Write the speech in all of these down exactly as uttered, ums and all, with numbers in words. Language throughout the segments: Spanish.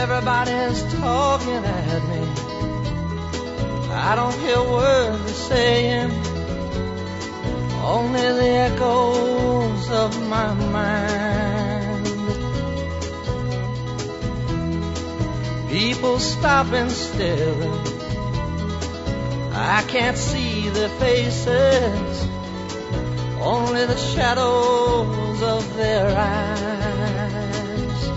Everybody's talking at me. I don't hear words they're saying, only the echoes of my mind. People stopping still, I can't see their faces, only the shadows of their eyes.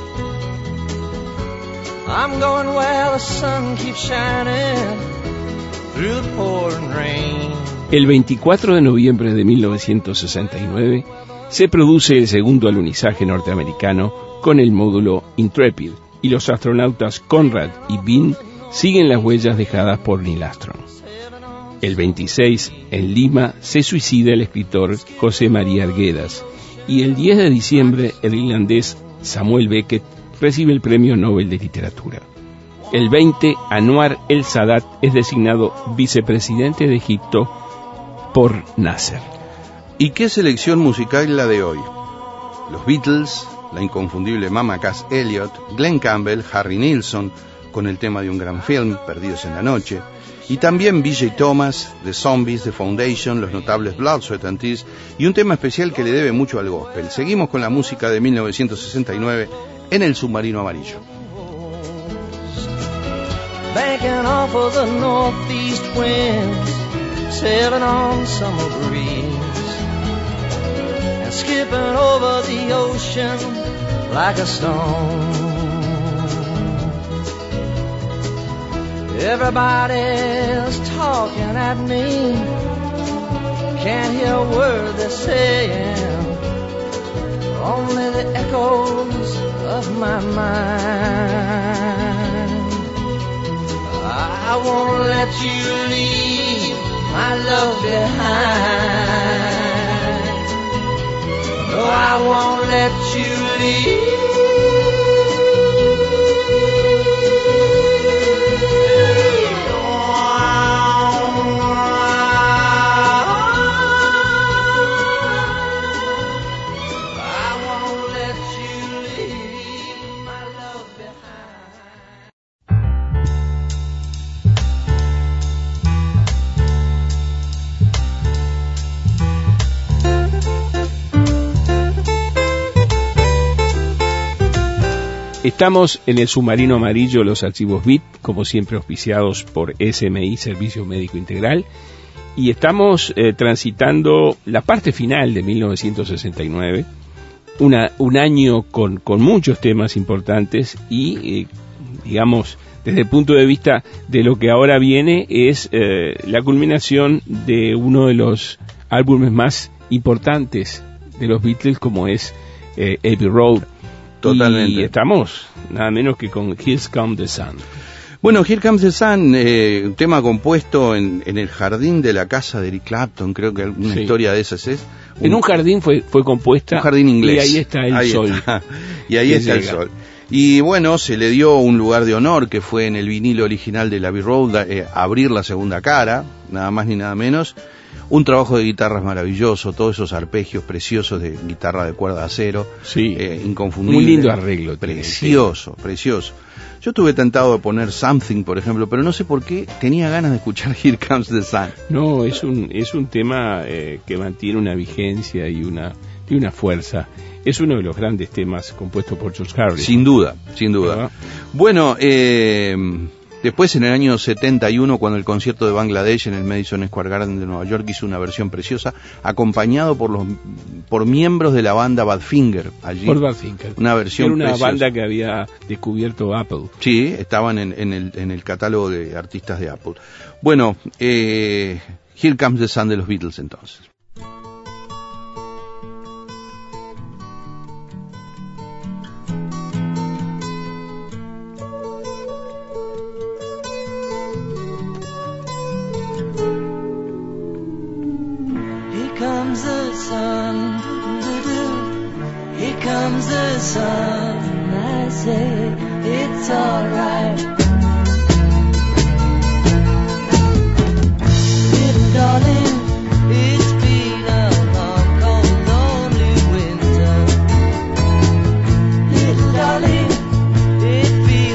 I'm going where the sun keeps shining through the pouring rain. El veinticuatro de noviembre de mil novecientos sesenta y nueve se produce el segundo alunizaje norteamericano con el módulo Intrepid, y los astronautas Conrad y Bean siguen las huellas dejadas por Neil Armstrong. El veintiséis, en Lima, se suicida el escritor José María Arguedas, y el diez de diciembre el irlandés Samuel Beckett recibe el Premio Nobel de Literatura. El veinte, Anwar el Sadat es designado vicepresidente de Egipto por Nasser. ¿Y qué selección musical la de hoy? Los Beatles, la inconfundible Mama Cass Elliot, Glenn Campbell, Harry Nilsson, con el tema de un gran film, Perdidos en la Noche, y también B J Thomas, The Zombies, The Foundation, los notables Blood, Sweat and Tears, y un tema especial que le debe mucho al gospel. Seguimos con la música de mil novecientos sesenta y nueve en El Submarino Amarillo. Banking off of the northeast winds, sailing on summer breeze, and skipping over the ocean like a stone. Everybody's talking at me, can't hear a word they're saying, only the echoes of my mind. I won't let you leave my love behind. No, I won't let you leave. Estamos en el Submarino Amarillo, los archivos Beat, como siempre auspiciados por S M I, Servicio Médico Integral, y estamos eh, transitando la parte final de mil novecientos sesenta y nueve, una, un año con, con muchos temas importantes y, eh, digamos, desde el punto de vista de lo que ahora viene, es eh, la culminación de uno de los álbumes más importantes de los Beatles, como es eh, Abbey Road. Totalmente. Y estamos nada menos que con Here Comes the Sun. Bueno, Here Comes the Sun, eh, un tema compuesto en, en el jardín de la casa de Eric Clapton, creo que una sí. historia de esas es. Un, en un jardín fue, fue compuesta. Un jardín inglés. Y ahí está el ahí sol. Está. Y ahí está llega. el sol. Y bueno, se le dio un lugar de honor que fue en el vinilo original de Abbey Road, eh, abrir la segunda cara, nada más ni nada menos. Un trabajo de guitarras maravilloso, todos esos arpegios preciosos de guitarra de cuerda de acero, sí, eh, inconfundible. Muy lindo arreglo. Precioso, sí. precioso. Yo estuve tentado de poner Something, por ejemplo, pero no sé por qué tenía ganas de escuchar Here Comes the Sun. No, es un es un tema eh, que mantiene una vigencia y una y una fuerza. Es uno de los grandes temas compuestos por George Harrison. Sin duda, sin duda. ¿verdad? Bueno, eh... después, en el año setenta y uno, cuando el concierto de Bangladesh en el Madison Square Garden de Nueva York hizo una versión preciosa, acompañado por los por miembros de la banda Badfinger. Allí, por Badfinger. Una versión Era una preciosa. banda que había descubierto Apple. Sí, estaban en, en, el, en el catálogo de artistas de Apple. Bueno, eh, Here Comes the Sun de los Beatles entonces. Comes the sun, here comes the sun, I say it's alright. Little darling, it's been a long, cold, lonely winter. Little darling, it feels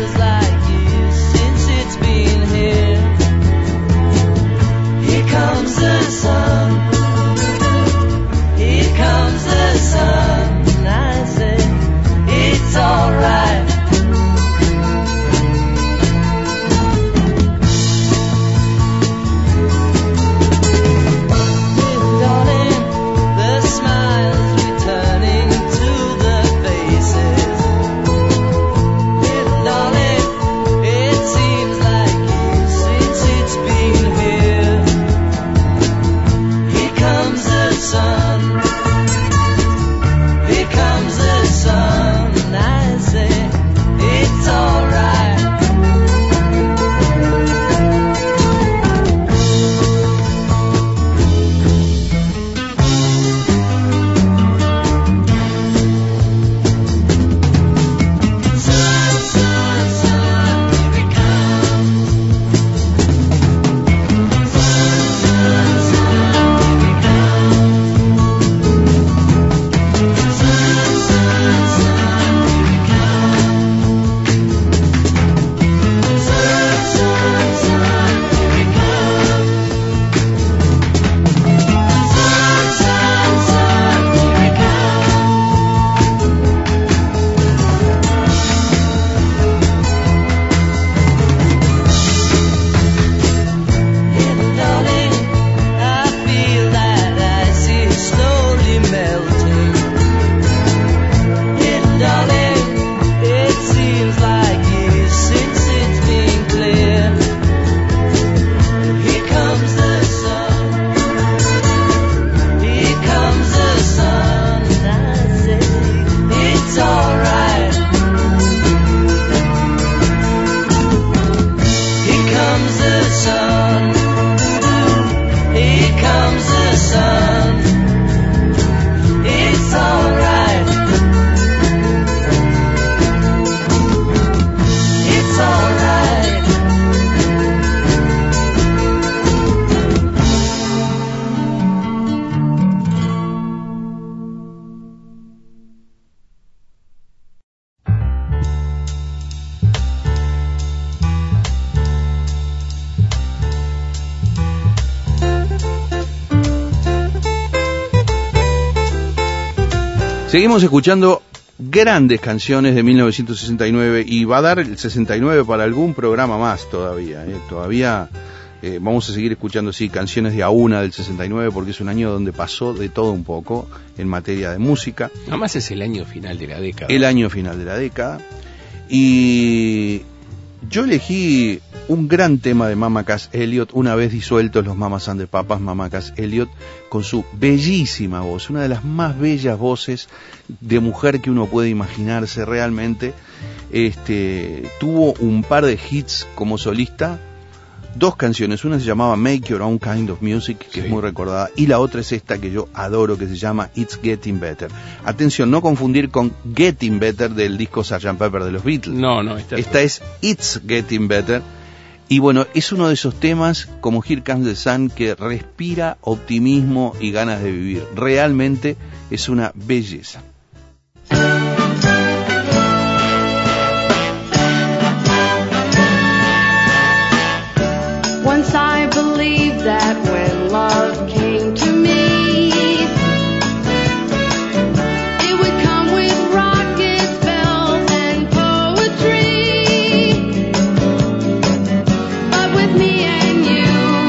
Seguimos escuchando grandes canciones de mil novecientos sesenta y nueve y va a dar el sesenta y nueve para algún programa más todavía. ¿eh? Todavía eh, vamos a seguir escuchando, sí, canciones de a una del sesenta y nueve porque es un año donde pasó de todo un poco en materia de música. Además es el año final de la década. El año final de la década. Y yo elegí un gran tema de Mama Cass Elliot, una vez disueltos los Mamas and the Papas, Mama Cass Elliot, con su bellísima voz, una de las más bellas voces de mujer que uno puede imaginarse realmente. Este, tuvo un par de hits como solista, dos canciones, una se llamaba Make Your Own Kind of Music, que sí, es muy recordada, y la otra es esta que yo adoro, que se llama It's Getting Better. Atención, no confundir con Getting Better del disco sergeant Pepper de los Beatles. No, no, esta, esta es It's Getting Better. Y bueno, es uno de esos temas como Here Comes the Sun que respira optimismo y ganas de vivir. Realmente es una belleza. Once I believed that when love came to me, it would come with rockets, bells, and poetry. But with me and you,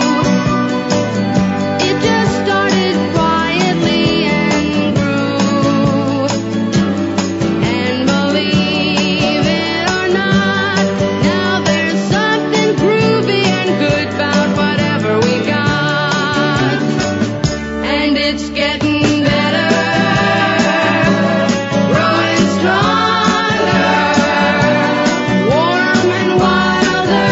it just started quietly and grew. And believe it or not, now there's something groovy and good about whatever we got, and it's getting better, growing stronger, warm and wilder,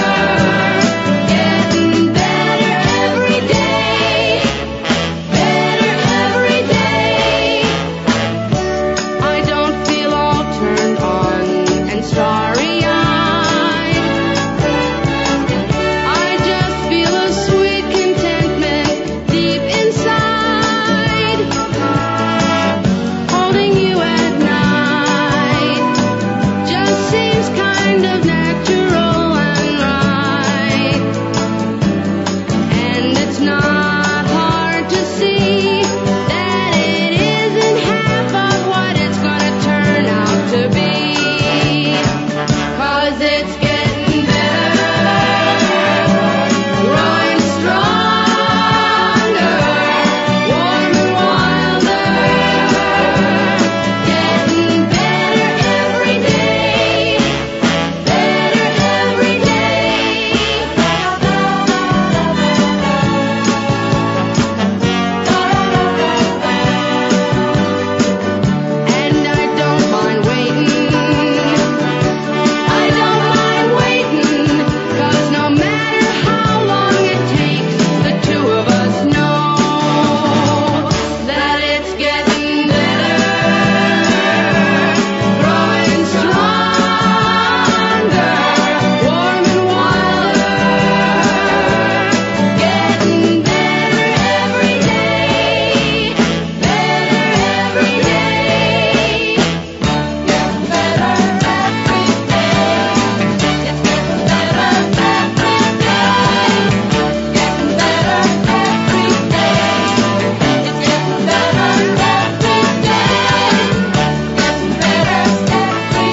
getting better every day, better every day. I don't feel all turned on and starry-eyed, I just feel a sweet contentment deep inside. Holding you at night just seems kind of natural and right. And it's not hard to see that it isn't half of what it's gonna turn out to be. 'Cause it's getting better, growing stronger, warm and wilder, getting better every day, better every day. And I don't mind waiting, I don't mind waiting, 'cause no matter how long it takes, the two of us know that it's getting better, growing stronger, warm and wilder, getting better every day, better every day, getting better every day, it's getting better every day, getting better every day, it's getting better every day, getting better every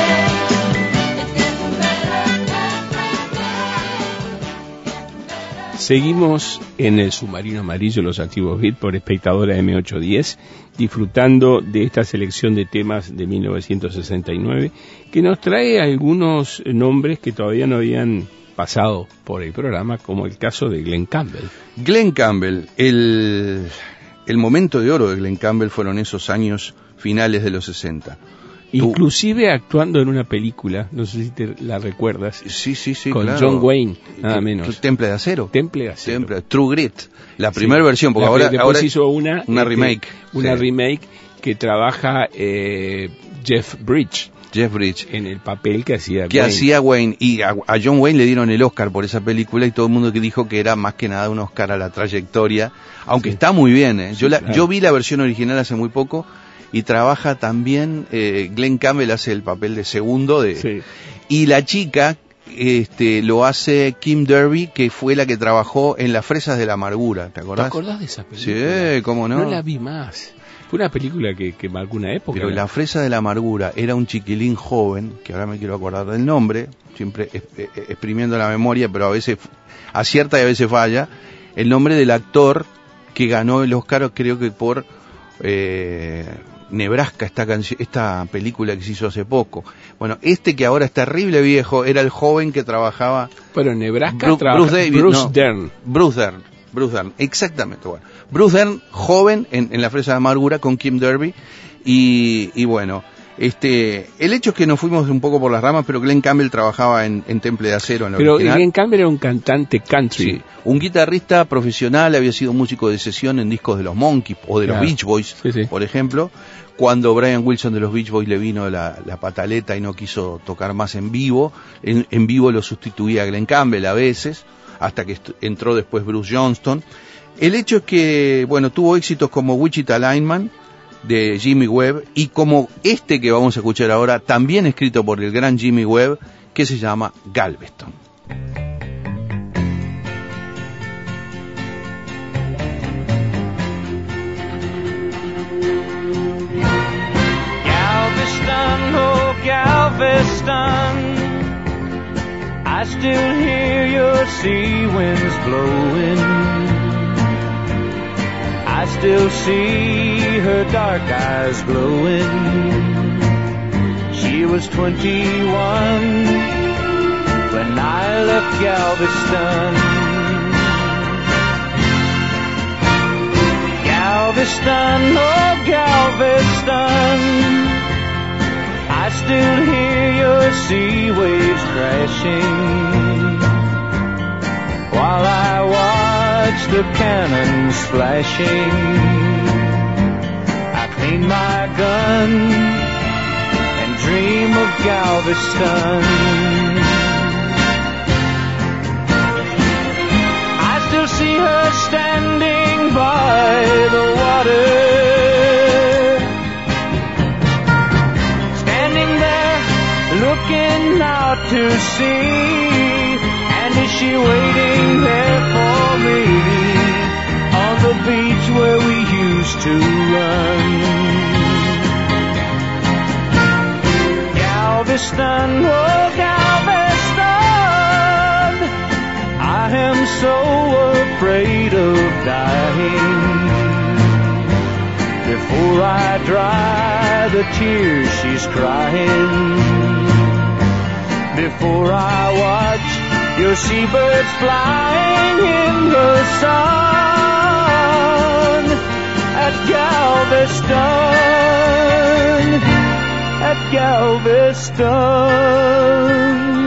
day. Seguimos en el submarino amarillo, los activos Beat, por espectadora eme ochocientos diez, disfrutando de esta selección de temas de mil novecientos sesenta y nueve, que nos trae algunos nombres que todavía no habían pasado por el programa, como el caso de Glen Campbell. Glen Campbell, el, el momento de oro de Glen Campbell fueron esos años finales de los sesenta. Inclusive actuando en una película, no sé si te la recuerdas, Sí, sí, sí, con claro. John Wayne, nada menos. Temple de Acero. Temple de Acero. Temple- True Grit, la Sí. primera versión, porque La- ahora, después ahora hizo una, una este, remake. una Sí. remake que trabaja eh, Jeff Bridges Jeff Bridges. en el papel que hacía Que Wayne. hacía Wayne, y a, a John Wayne le dieron el Oscar por esa película y todo el mundo que dijo que era más que nada un Oscar a la trayectoria, aunque Sí. está muy bien, ¿eh? Yo, la, claro. yo vi la versión original hace muy poco y trabaja también, eh, Glen Campbell hace el papel de segundo de, Sí. y la chica este, lo hace Kim Derby, que fue la que trabajó en Las Fresas de la Amargura, ¿te acordás? ¿Te acordás de esa película? Sí, cómo no. No la vi más. Fue una película que, que marcó una época. Pero ¿no? La Fresa de la Amargura era un chiquilín joven, que ahora me quiero acordar del nombre, siempre exprimiendo la memoria, pero a veces acierta y a veces falla, el nombre del actor que ganó el Oscar, creo que por eh, Nebraska, esta, esta película que se hizo hace poco. Bueno, este que ahora es terrible viejo, era el joven que trabajaba... Pero en Nebraska Bru trabaja Bruce, David, Bruce no, Dern. Bruce Dern. Bruce Dern, exactamente. Bueno, Bruce Dern, joven en, en La Fresa de Amargura con Kim Derby. Y, y bueno, este, el hecho es que nos fuimos un poco por las ramas, pero Glenn Campbell trabajaba en, en Temple de Acero en la Pero original. Glenn Campbell era un cantante country. Sí, un guitarrista profesional, había sido músico de sesión en discos de los Monkees o de Claro. los Beach Boys, Sí, sí. por ejemplo. Cuando Brian Wilson de los Beach Boys le vino la, la pataleta y no quiso tocar más en vivo, en, en vivo lo sustituía a Glenn Campbell a veces, hasta que entró después Bruce Johnston. El hecho es que, bueno, tuvo éxitos como Wichita Lineman de Jimmy Webb y como este que vamos a escuchar ahora, también escrito por el gran Jimmy Webb, que se llama Galveston. Galveston, oh Galveston, I still hear your sea winds blowing. I still see her dark eyes glowing. She was twenty-one when I left Galveston. Galveston, oh Galveston, I still hear your sea waves crashing while I watch the cannons flashing. I clean my gun and dream of Galveston. I still see her standing by the water, standing there looking out to sea. And is she waiting there for me on the beach where we used to run? Galveston, oh Galveston, I am so afraid of dying before I dry the tears she's crying, before I watch your seabirds flying in the sun at Galveston, at Galveston.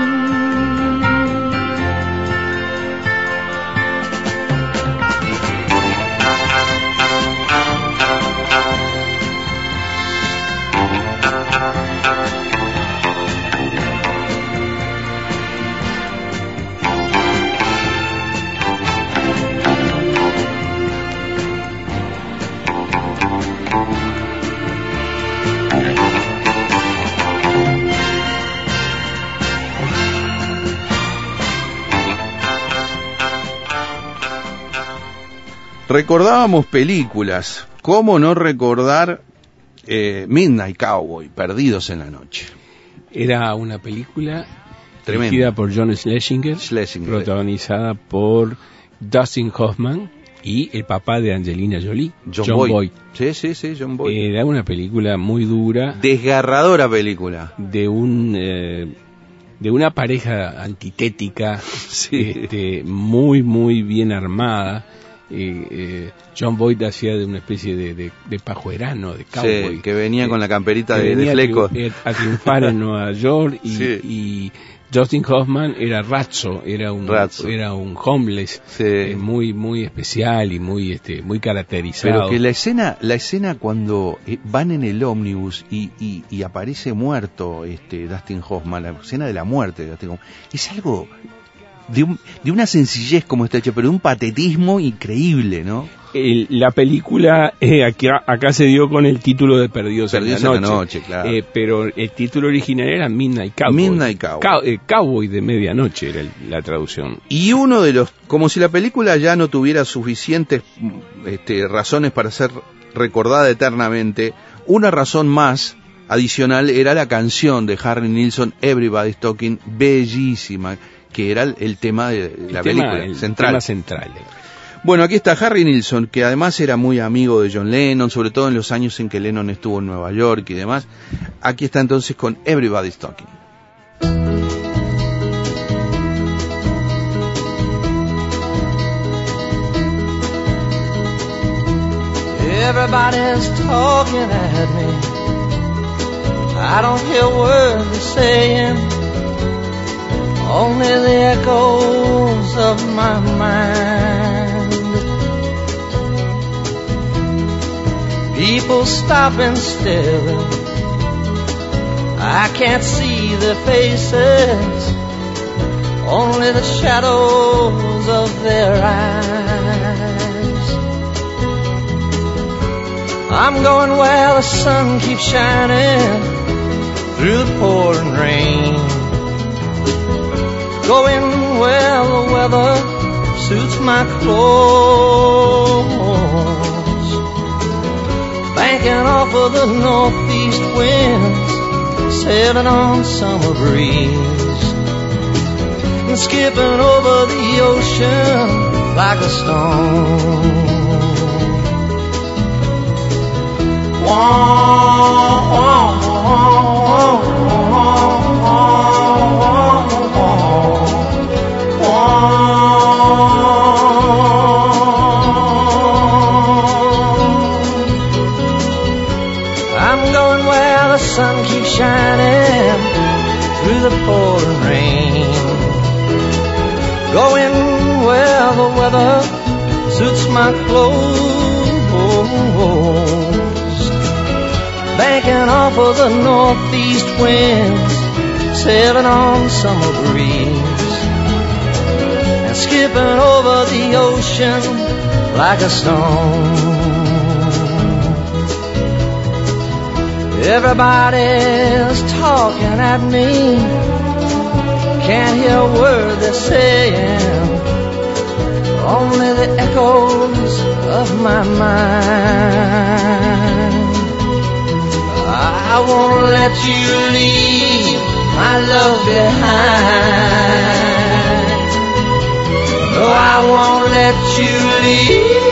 Recordábamos películas, ¿cómo no recordar eh, Midnight Cowboy, Perdidos en la Noche? Era una película Tremendo. dirigida por John Schlesinger, Schlesinger. protagonizada por Dustin Hoffman y el papá de Angelina Jolie, John, John Boyd. Boyd. Sí, sí, sí, John Boyd. Era una película muy dura Desgarradora película. de un eh, de una pareja antitética, Sí. este, muy muy bien armada. Eh, eh, John Boyd hacía de una especie de, de, de pajuerano, de cowboy, Sí, que venía eh, con la camperita que de, de venía a flecos. triu- a triunfar en Nueva York y, Sí. y Dustin Hoffman era razzo, era un Razzo. era un homeless, Sí. eh, muy muy especial y muy este muy caracterizado. Pero que la escena, la escena cuando eh, van en el ómnibus y, y, y aparece muerto este Dustin Hoffman, la escena de la muerte de Dustin Hoffman, es algo de, un, de una sencillez como está hecha, pero de un patetismo increíble, ¿no? El, la película eh, acá, acá se dio con el título de Perdidos, Perdidos en la en Noche, la Noche, claro. eh, pero el título original era Midnight Cowboy. Midnight Cowboy. Cow, eh, Cowboy de medianoche era el, la traducción. Y uno de los, como si la película ya no tuviera suficientes este, razones para ser recordada eternamente, una razón más adicional era la canción de Harry Nilsson, Everybody's Talking, bellísima, que era el, el tema de la el película tema, el central. tema central. Bueno, aquí está Harry Nilsson, que además era muy amigo de John Lennon, sobre todo en los años en que Lennon estuvo en Nueva York y demás. Aquí está entonces con Everybody's Talking. Everybody's talking at me. I don't hear words they're saying, only the echoes of my mind. People stopping still, I can't see their faces, only the shadows of their eyes. I'm going where the sun keeps shining through the pouring rain, going where the weather suits my clothes, banking off of the northeast winds, sailing on summer breeze, and skipping over the ocean like a stone. Wah, wah, wah, I'm going where the sun keeps shining through the pouring rain, going where the weather suits my clothes, banking off of the northeast winds, sailing on summer breeze, and skipping over the ocean like a stone. Everybody's talking at me, can't hear a word they're saying, only the echoes of my mind. I won't let you leave my love behind. No, I won't let you leave.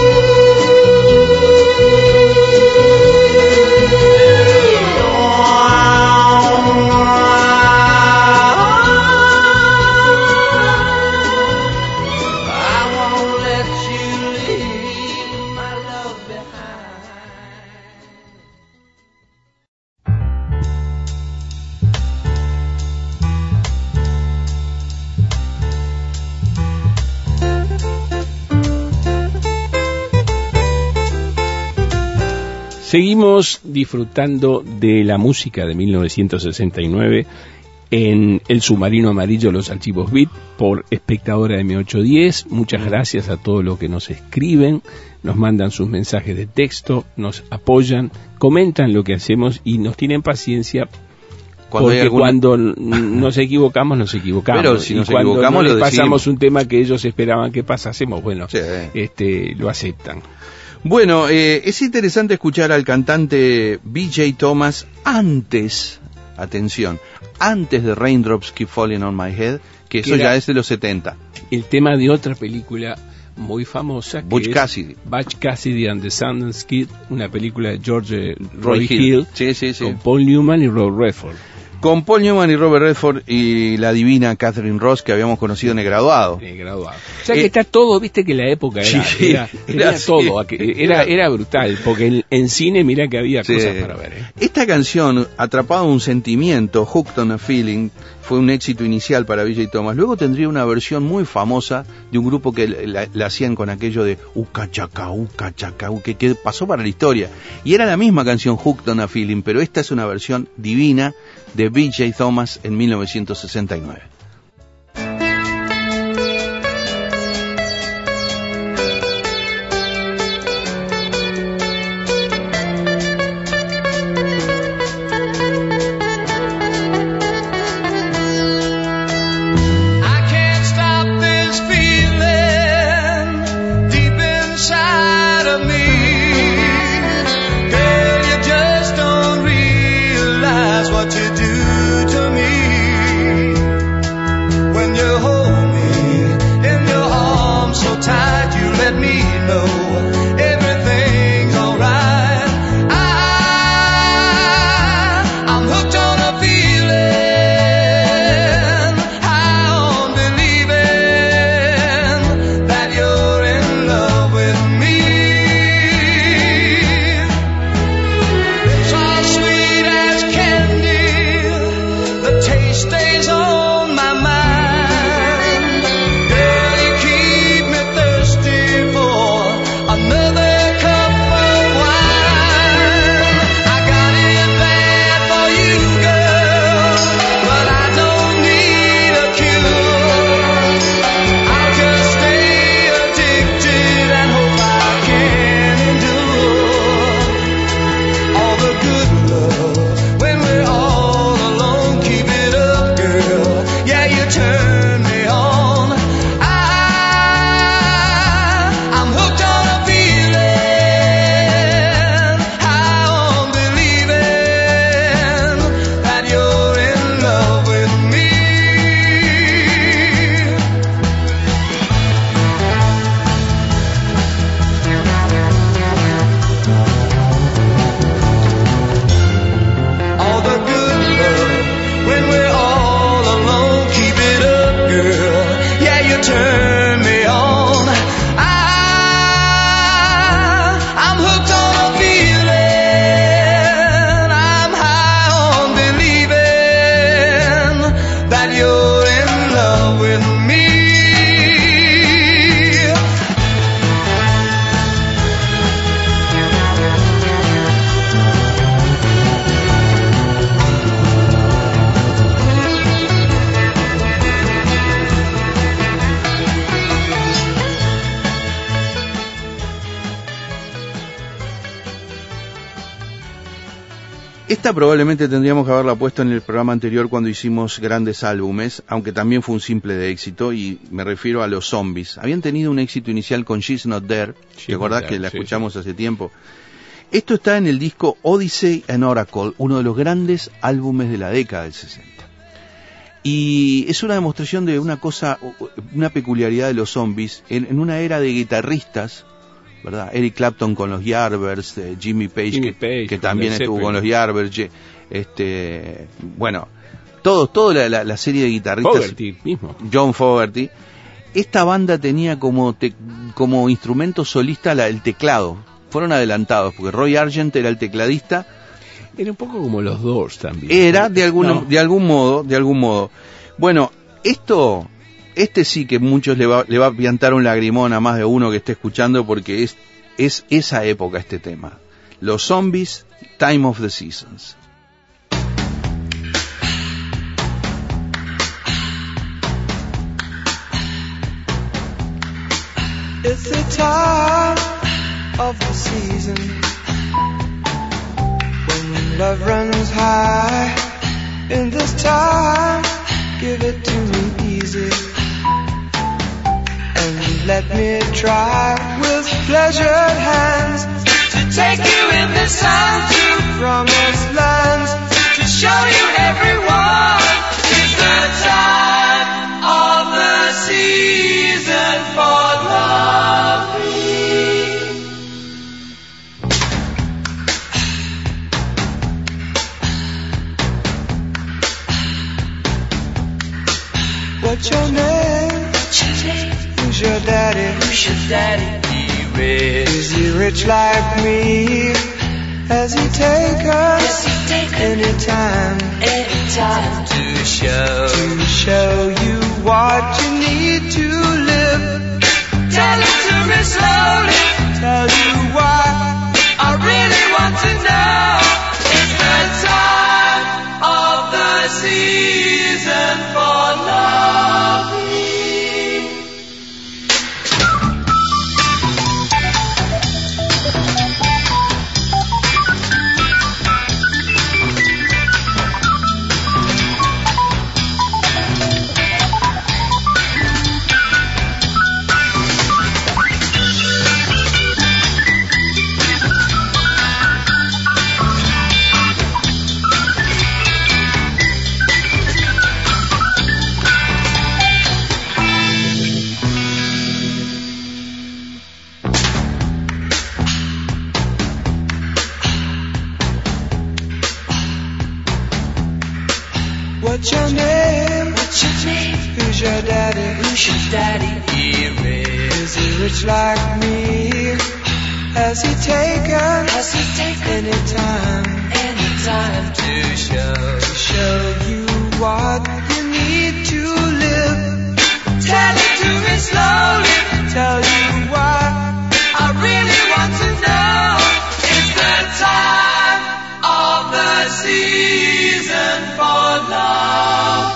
Seguimos disfrutando de la música de mil novecientos sesenta y nueve en El Submarino Amarillo, los archivos Beat, por Espectadora eme ochocientos diez. Muchas gracias a todos los que nos escriben, nos mandan sus mensajes de texto, nos apoyan, comentan lo que hacemos y nos tienen paciencia. Cuando porque alguna... cuando nos equivocamos, nos equivocamos. Pero si nos y cuando equivocamos, no les lo pasamos decimos. Un tema que ellos esperaban que pasásemos, bueno, sí. este, lo aceptan. Bueno, eh, es interesante escuchar al cantante B J Thomas antes, atención, antes de Raindrops Keep Falling on My Head, que eso ya es de los setenta. El tema de otra película muy famosa, que Butch es Cassidy. Butch Cassidy and the Sundance Kid, una película de George Roy, Roy Hill, Hill, sí, sí, sí. con Paul Newman y Robert Redford. Con Paul Newman y Robert Redford y la divina Catherine Ross, que habíamos conocido en El Graduado. El Graduado. O sea que eh, está todo, viste que la época era, sí, era, era, era todo, era, era brutal, porque en, en cine mira que había sí. cosas para ver. ¿eh? Esta canción, Atrapado en un sentimiento, Hooked on a Feeling, fue un éxito inicial para B J Thomas. Luego tendría una versión muy famosa de un grupo que la, la hacían con aquello de uca chaca, uca chaca, que, que pasó para la historia. Y era la misma canción, Hooked on a Feeling, pero esta es una versión divina de B J Thomas en mil novecientos sesenta y nueve. know everything's alright. I, I'm hooked on a feeling, high on believing that you're in love with me. So sweet as candy, the taste stays on my mind. Girl, you keep me thirsty for another cup of wine. I got it bad for you, girl, but I don't need a cure. I'll just stay addicted and hope I can endure all the good love when we're all alone. Keep it up, girl. Yeah, you turn me on. I, I'm hooked on a feeling, high on believing that you're in love with me. All the good love when we're all alone. Keep it up, girl. Yeah, you turn me on. I, I'm hooked on a feeling. I'm high on believing that you're in love with me. Esta probablemente tendríamos que haberla puesto en el programa anterior cuando hicimos grandes álbumes, aunque también fue un simple de éxito, y me refiero a los Zombies. Habían tenido un éxito inicial con She's Not There, ¿te acordás que la sí, escuchamos hace tiempo? Esto está en el disco Odyssey and Oracle, uno de los grandes álbumes de la década del sesenta. Y es una demostración de una cosa, una peculiaridad de los Zombies, en, en una era de guitarristas, ¿verdad? Eric Clapton con los Yardbirds, eh, Jimmy Page, Jimmy que, Page que con también Led estuvo Zeppelin. con los Yardbirds, ye- este, bueno, todos, toda la, la, la serie de guitarristas, Fogerty mismo. John Fogerty. Esta banda tenía como te- como instrumento solista la, el teclado. Fueron adelantados porque Roy Argent era el tecladista. Era un poco como los Doors también. Era de algún No. de algún modo, de algún modo. Bueno, esto este sí que muchos le va le va a piantar un lagrimón a más de uno que esté escuchando, porque es es esa época este tema. Los Zombies, Time of the Seasons. It's the time of the season when love runs high. In this time, give it to me easy and let me try with pleasured hands to take you in the sun to promised lands, to show you everyone. It's the time of the season for loving. What's your name? Who's your daddy? Who's your daddy? He rich. Is he rich like me? Has he take us anytime? Anytime to show to show you what you need to live. Tell it to me slowly. Tell you why I really want to know. It's the time of the season for loving. What's your name? What's your name? Who's your daddy? Who's your daddy? Is he rich like me? Has he taken? Has he taken any time? Any time to show to show you what you need to live? Tell it to me slowly. Tell you why I really want to know. It's the time of the season for love.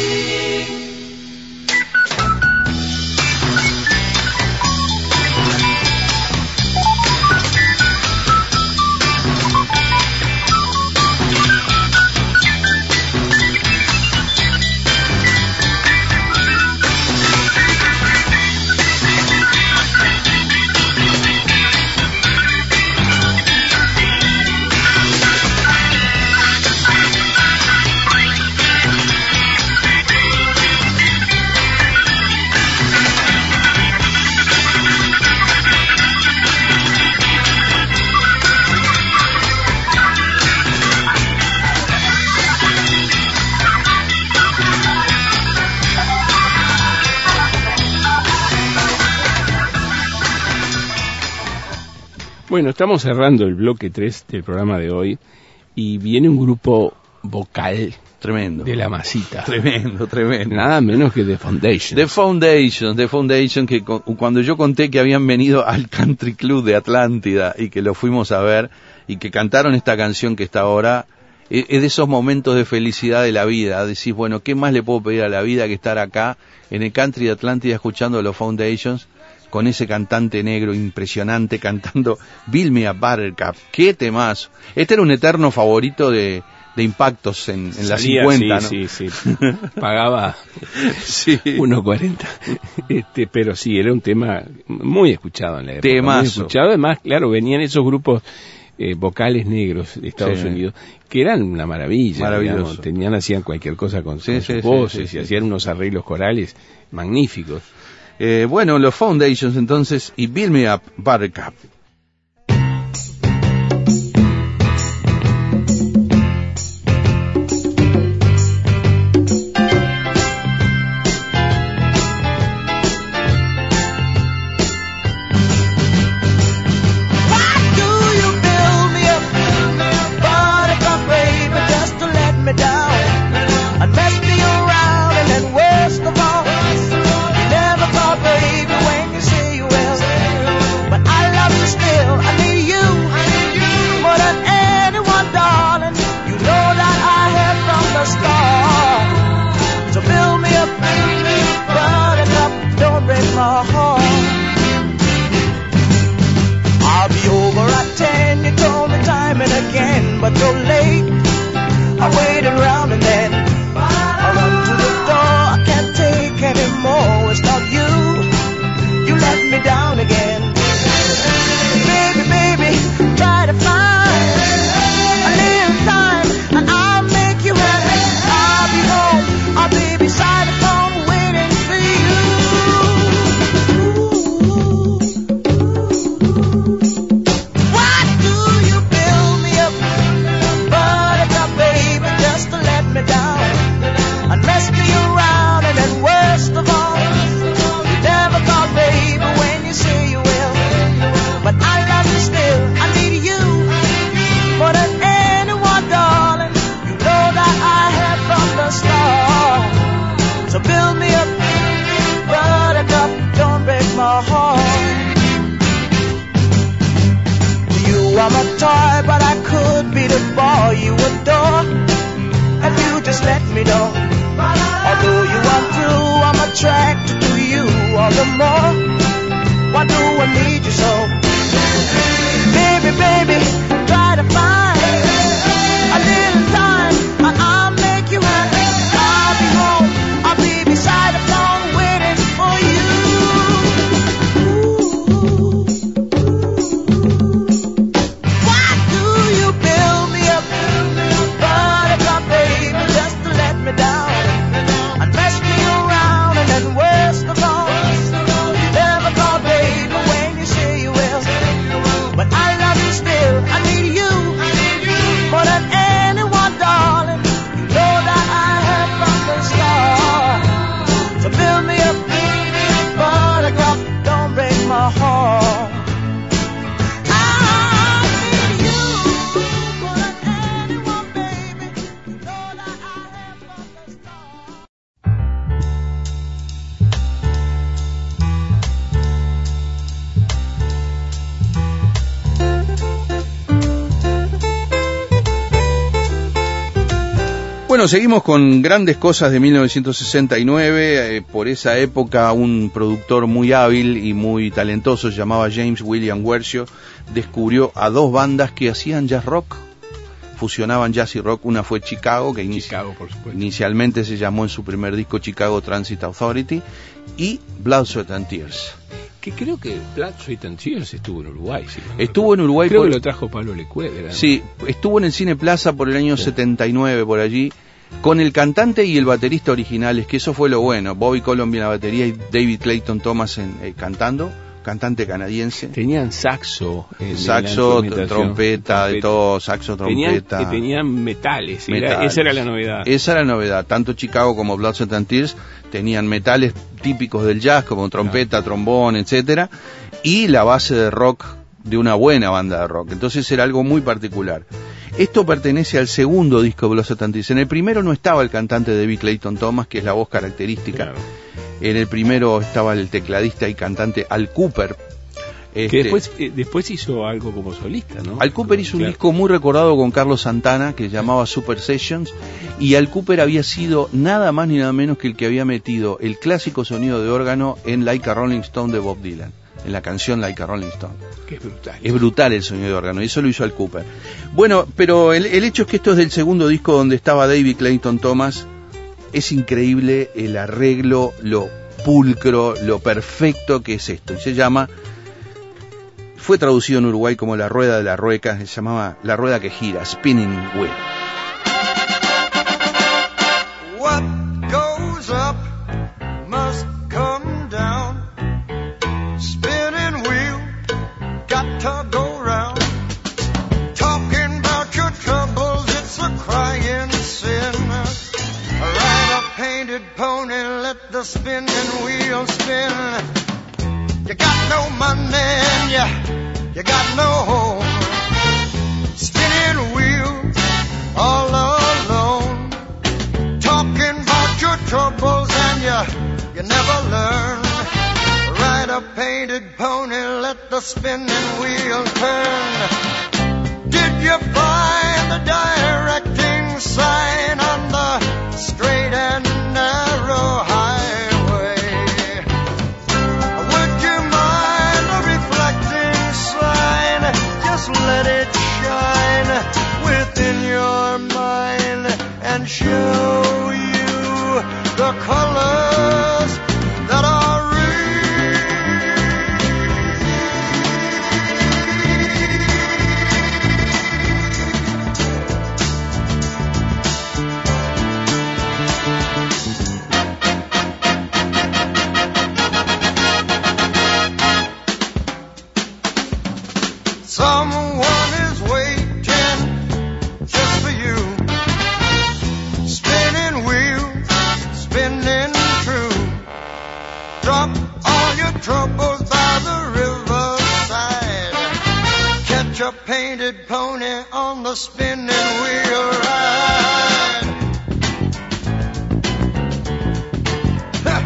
Bueno, estamos cerrando el bloque tres del programa de hoy y viene un grupo vocal Tremendo. de la masita. Tremendo, tremendo. Nada menos que The Foundation. The Foundation, The Foundation, que cu- cuando yo conté que habían venido al Country Club de Atlántida y que lo fuimos a ver y que cantaron esta canción que está ahora, es, es de esos momentos de felicidad de la vida. Decís, bueno, ¿qué más le puedo pedir a la vida que estar acá en el Country de Atlántida escuchando los Foundations? Con ese cantante negro impresionante cantando Build Me a Buttercup. ¡Qué temazo! Este era un eterno favorito de, de Impactos en, en las Salía, cincuenta, sí, ¿no? sí, sí. Pagaba Sí. uno cuarenta. Este, pero sí, era un tema muy escuchado en la época. Temazo. Muy escuchado. Además, claro, venían esos grupos eh, vocales negros de Estados Sí. Unidos que eran una maravilla. Maravilloso. Digamos. Tenían, hacían cualquier cosa con, Sí, con sí, sus sí, voces sí, y sí. hacían unos arreglos corales magníficos. Eh, bueno, los Foundations entonces y Build Me Up Buttercup. Why do you build me up, buttercup baby, just to let me down and mess me around, and then worst of all, you never thought, baby, when you say you will, but I love you still. I need you more than anyone, darling. You know that I have from the start. So build me up, buttercup, don't break my heart. I'll be over at ten, you told me time and again, but you're late. I waited around and then I run to the door. I can't take anymore without you. You let me down again. Baby, baby, try to find a little time and I'll make you happy. I'll be home, I'll be beside the phone waiting for you. Why do you build me up, buttercup baby, just to let me down and mess me around, and then worst of all, you never thought, baby, when you say you will, but I love you still. I need you more than anyone, darling. You know that I have from the start. So build me up, buttercup, don't break my heart. You are my toy, but I could be the boy you adore, and you just let me know. Although you are true, I'm attracted to you all the more. Why do I need you so? Baby, baby, try to find a little time and I'll make you happy. I'll be home, I'll be beside the phone waiting for you. Why do you build me up, buttercup baby, just to let me down and mess me around, and then worst of all, you never thought, baby, when you say you Bueno, seguimos con grandes cosas de mil novecientos sesenta y nueve. Eh, por esa época, un productor muy hábil y muy talentoso, se llamaba James William Wershaw, descubrió a dos bandas que hacían jazz rock, fusionaban jazz y rock. Una fue Chicago, que inici Chicago, por supuesto. inicialmente se llamó en su primer disco Chicago Transit Authority, y Blood, Sweat and Tears. Que creo que Blood, Sweat and Tears estuvo en Uruguay. Si no Estuvo en Uruguay. Creo por... que lo trajo Pablo Lecuedra, ¿no? Sí, estuvo en el Cine Plaza por el año Sí. setenta y nueve, por allí, con el cantante y el baterista originales, que eso fue lo bueno. Bobby Colomby en la batería y David Clayton Thomas en, eh, cantando, cantante canadiense. Tenían saxo. en- Saxo, en la instrumentación. trompeta, de todo, saxo, Tenían, trompeta. que tenían metales, era- metales. esa era la novedad. Esa era la novedad. Tanto Chicago como Blood, Sweat and Tears tenían metales típicos del jazz, como trompeta, trombón, etcétera, y la base de rock de una buena banda de rock. Entonces era algo muy particular. Esto pertenece al segundo disco de Blood, Sweat and Tears. En el primero no estaba el cantante David Clayton Thomas, que es la voz característica. Claro. En el primero estaba el tecladista y cantante Al Cooper. Que Este, después, eh, después hizo algo como solista, ¿no? Al Cooper hizo un Claro. disco muy recordado con Carlos Santana, que se llamaba Super Sessions, y Al Cooper había sido nada más ni nada menos que el que había metido el clásico sonido de órgano en Like a Rolling Stone de Bob Dylan, en la canción Like a Rolling Stone. Que es brutal. Es brutal el sonido de órgano, y eso lo hizo Al Cooper. Bueno, pero el, el hecho es que esto es del segundo disco donde estaba David Clayton Thomas. Es increíble el arreglo, lo pulcro, lo perfecto que es esto. Y se llama... Fue traducido en Uruguay como La Rueda de la Rueca, se llamaba La Rueda que Gira, Spinning Wheel. What goes up must come down. Spinning wheel, got to go round. Talking about your troubles, it's a crying sin. Ride a painted pony, let the spinning wheel spin. You got no money and you, you got no home. Spinning wheel, all alone. Talking about your troubles and you, you never learn. Ride a painted pony, let the spinning wheel turn. Did you find the directing sign on the straight and narrow highway? Would you mind the reflecting sign? Just let it shine within your mind and show you the colors that are real. Someone is waiting just for you. Spinning wheel, spinning true. Drop all your troubles by the riverside. Catch a painted pony on the spinning wheel ride. Ha!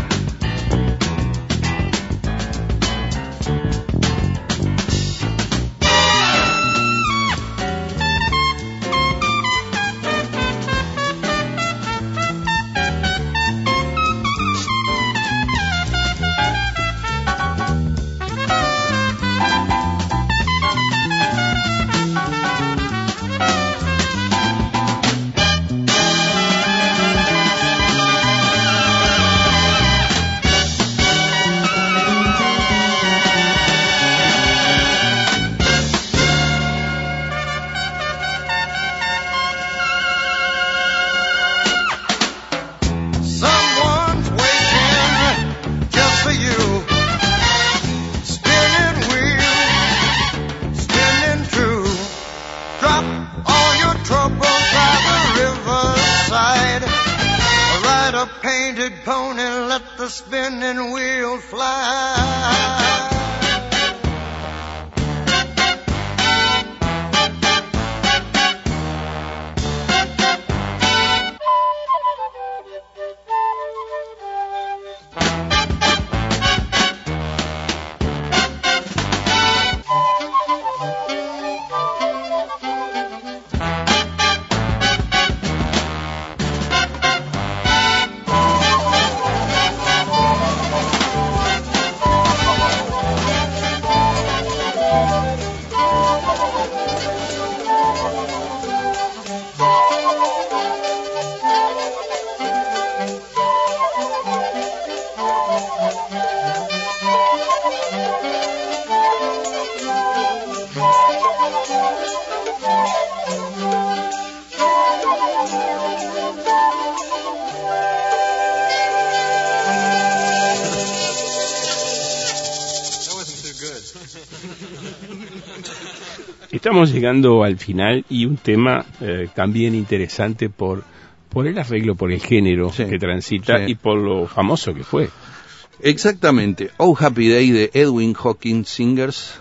Someone's waiting just for you. Spinning wheel, spinning true. Drop all your troubles by the riverside. Ride a painted pony, let the spinning wheel fly. Estamos llegando al final y un tema eh, también interesante por, por el arreglo, por el género Sí, que transita sí. y por lo famoso que fue. Exactamente. Oh Happy Day de Edwin Hawkins Singers,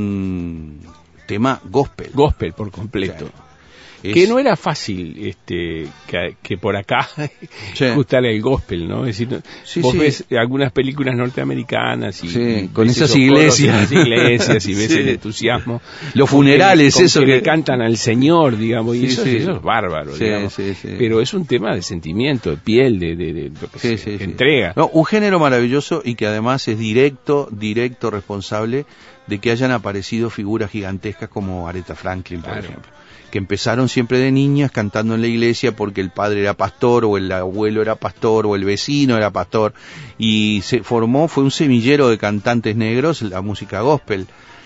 un tema gospel. Gospel por completo. Sí. Es- Que no era fácil este que, que por acá Sí. gustara el gospel, ¿no? Es decir, Sí, vos sí. ves algunas películas norteamericanas y, Sí, y con ves esas esos coros iglesias. en las iglesias y ves Sí. el entusiasmo. Los Con funerales, que- con eso que, que- le cantan al Señor, digamos, y Sí, eso, sí. eso es bárbaro, Sí, digamos. sí, sí. Pero es un tema de sentimiento, de piel, de, de, de lo que Sí, se sí, de sí. entrega. No, un género maravilloso y que además es directo, directo responsable de que hayan aparecido figuras gigantescas como Aretha Franklin, por Claro. ejemplo, que empezaron siempre de niñas cantando en la iglesia porque el padre era pastor o el abuelo era pastor o el vecino era pastor y se formó, fue un semillero de cantantes negros, la música gospel.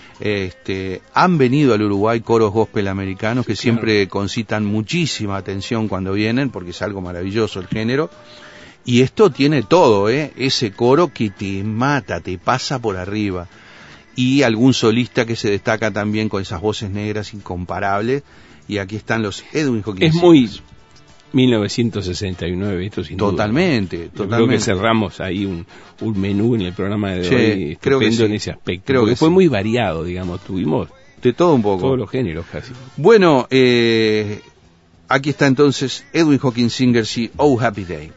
Este, han venido al Uruguay coros gospel americanos que Sí, siempre concitan muchísima atención cuando vienen porque es algo maravilloso el género. Y esto tiene todo, ¿eh? Ese coro que te mata, te pasa por arriba. Y algún solista que se destaca también con esas voces negras incomparables. Y aquí están los Edwin Hawkins. Es muy mil novecientos sesenta y nueve, esto sin duda. Totalmente, Yo creo que totalmente. cerramos ahí un, un menú en el programa de Sí, hoy creo que estupendo sí. en ese aspecto. Creo Porque que fue sí. muy variado, digamos, tuvimos De todo un poco. todos los géneros casi. Bueno, eh, aquí está entonces Edwin Hawkins Singers y Oh Happy Day.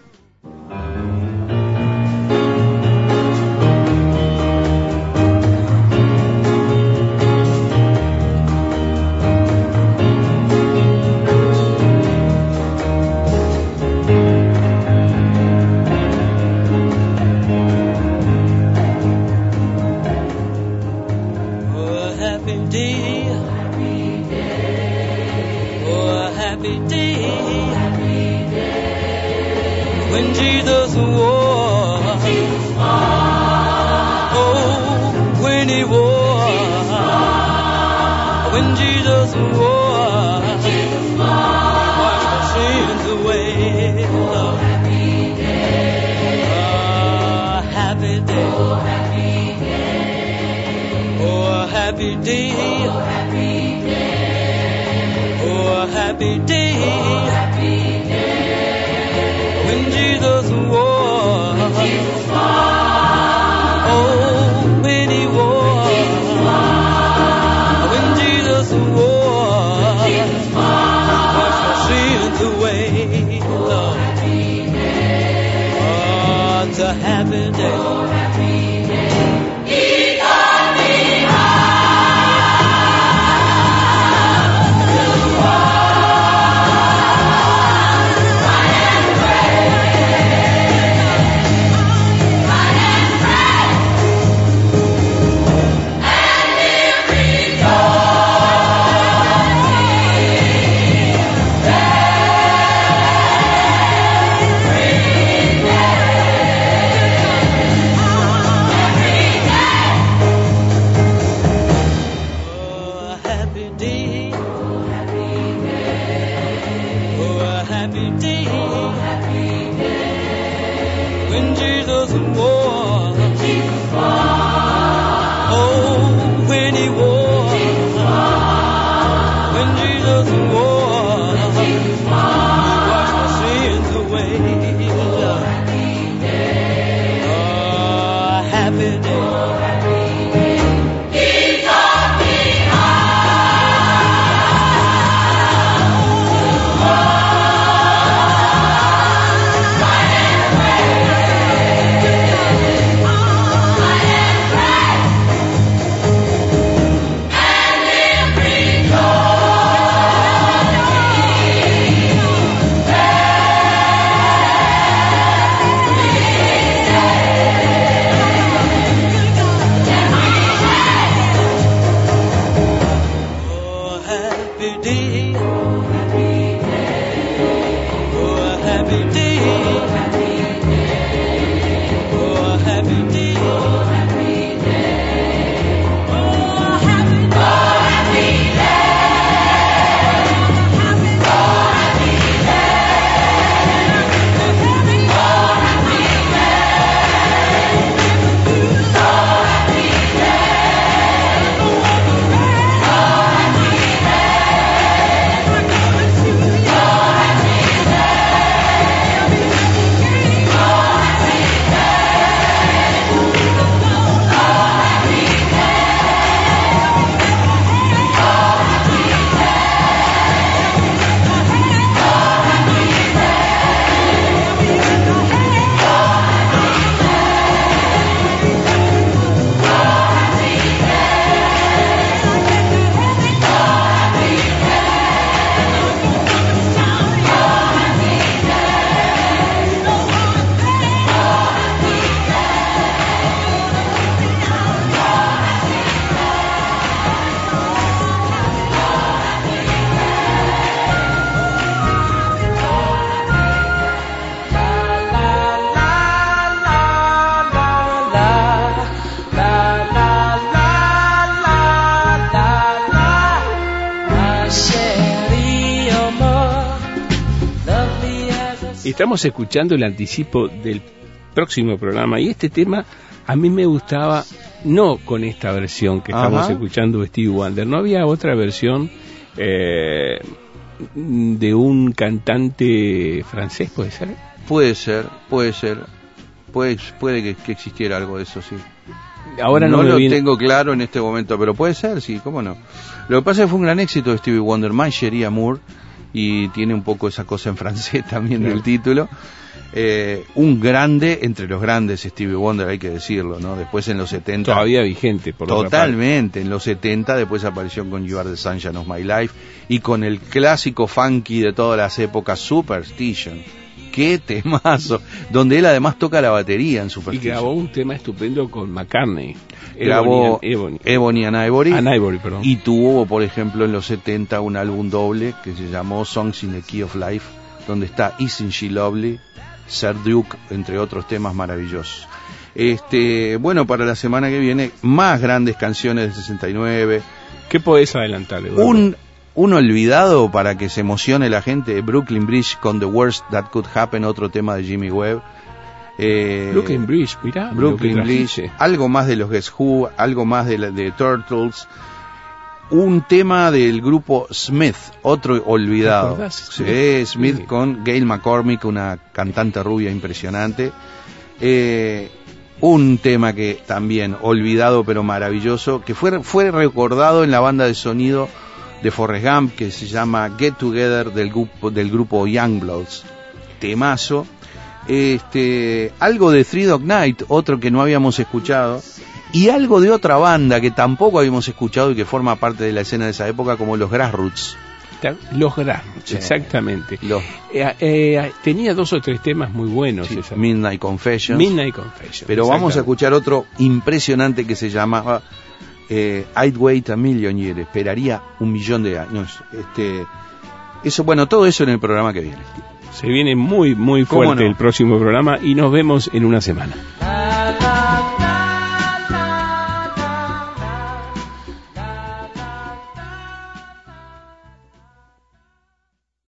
Oh, a happy day. Oh, a happy day. When Jesus wore. Oh, when he wore. When Jesus wore. Washed my sins away. Oh, happy day. Oh, happy day. Oh, happy day. Oh, a happy day. Oh, a happy day. When Jesus wore. Oh, when he wore. When Jesus wore. Washed my sins away. Lord. Oh, it's a happy day. Oh, a happy day. Oh, a happy day. When Jesus wore. Oh, when he wore. When Jesus wore. He washed my sins away. Oh, a happy day. happy day. Oh, happy day. Oh, happy day. Oh, happy day. Oh, happy day. Oh, happy day. Oh, happy day. Oh, happy day. Estamos escuchando el anticipo del próximo programa y este tema a mí me gustaba no con esta versión que estamos Ajá. escuchando de Stevie Wonder, no había otra versión eh, de un cantante francés, ¿puede ser? Puede ser, puede ser. Puede, puede que, que existiera algo de eso, sí. Ahora no, no me lo viene... tengo claro en este momento, pero puede ser, sí, cómo no. Lo que pasa es que fue un gran éxito de Stevie Wonder, My Chérie Amour, y tiene un poco esa cosa en francés también del título. Eh, un grande entre los grandes, Stevie Wonder, hay que decirlo, ¿no? Después en los setenta... Todavía vigente, por otra Totalmente, en los setenta después apareció con You Are the Sunshine of My Life y con el clásico funky de todas las épocas, Superstition. Qué temazo, donde él además toca la batería en parte. Y Superstition. grabó un tema estupendo con McCartney. Grabó Ebony, Ebony and Ivory, and Ivory perdón. y tuvo, por ejemplo, en los setenta un álbum doble que se llamó Songs in the Key of Life, donde está Isn't She Lovely, Sir Duke, entre otros temas maravillosos. Este, bueno, para la semana que viene, más grandes canciones del sesenta y nueve. ¿Qué podés adelantar, Eduardo? Un, un olvidado para que se emocione la gente, Brooklyn Bridge con The Worst That Could Happen, otro tema de Jimmy Webb. Eh, Brooklyn Bridge, mirá. Brooklyn Bridge, algo más de los Guess Who, algo más de, la, de Turtles. Un tema del grupo Smith, otro olvidado. ¿Te acordás? Sí, Smith Sí. con Gail McCormick, una cantante rubia impresionante. Eh, un tema que también olvidado pero maravilloso, que fue, fue recordado en la banda de sonido de Forrest Gump, que se llama Get Together del grupo, del grupo Youngbloods. Temazo. Este, algo de Three Dog Night, otro que no habíamos escuchado, y algo de otra banda que tampoco habíamos escuchado y que forma parte de la escena de esa época, como los Grassroots. Los Grassroots, Sí. exactamente. Los Eh, eh, tenía dos o tres temas muy buenos. sí, esa. Midnight Confessions. Midnight Confession. Pero vamos a exactamente. escuchar otro impresionante que se llamaba eh, I'd Wait a Million Years, esperaría un millón de años. Este, eso, bueno, todo eso en el programa que viene. Se viene muy, muy ¿Cómo fuerte no? el próximo programa y nos vemos en una semana.